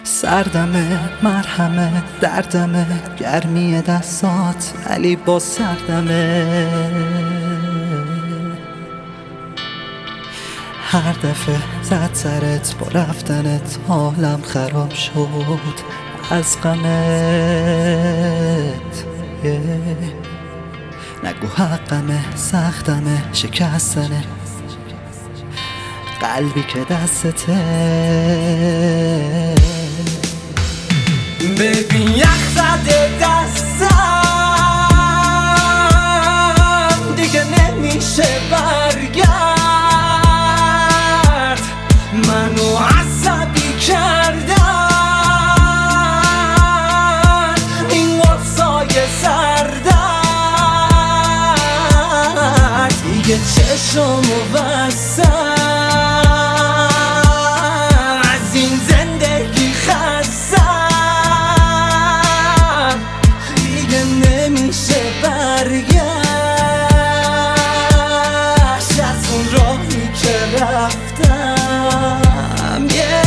سردمه مرهمه دردمه گرمی دستات ولی با سردمه. هر دفعه زد سرت با رفتنت حالم خراب شد از غمت. نگو حقمه سختمه شکستنه قلبی که دستته. ببین یخ زده دستم دیگه نمیشه برگرد. منو عصبی کردن این واسای سردرد. دیگه چشمو بستم از این زندگی خستم. دیگه نمیشه برگشت از اون راهی که رفتم.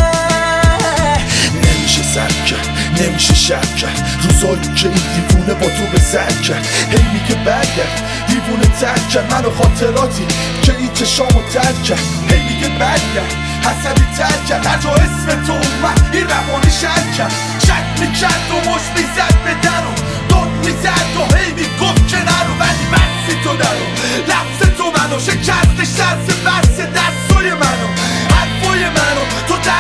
نمیشه سر کرد نمیشه شب کرد روزایی که این دیوونه با تو به سر کرد. هی میگه برگرد دیوونه ترک کرد منو خاطراتی که این چشامو ترک کرد. هی میگه برگرد حسدی ترک کرد هر جا اسم تو اومد این روانی شرک کرد. شک میکرد و مش میزد به درو داد میزد و هی میگفت که نرو ولی بسی تو درو لفظ تو منو شکستش دست بس دستای منو حرفای منو تو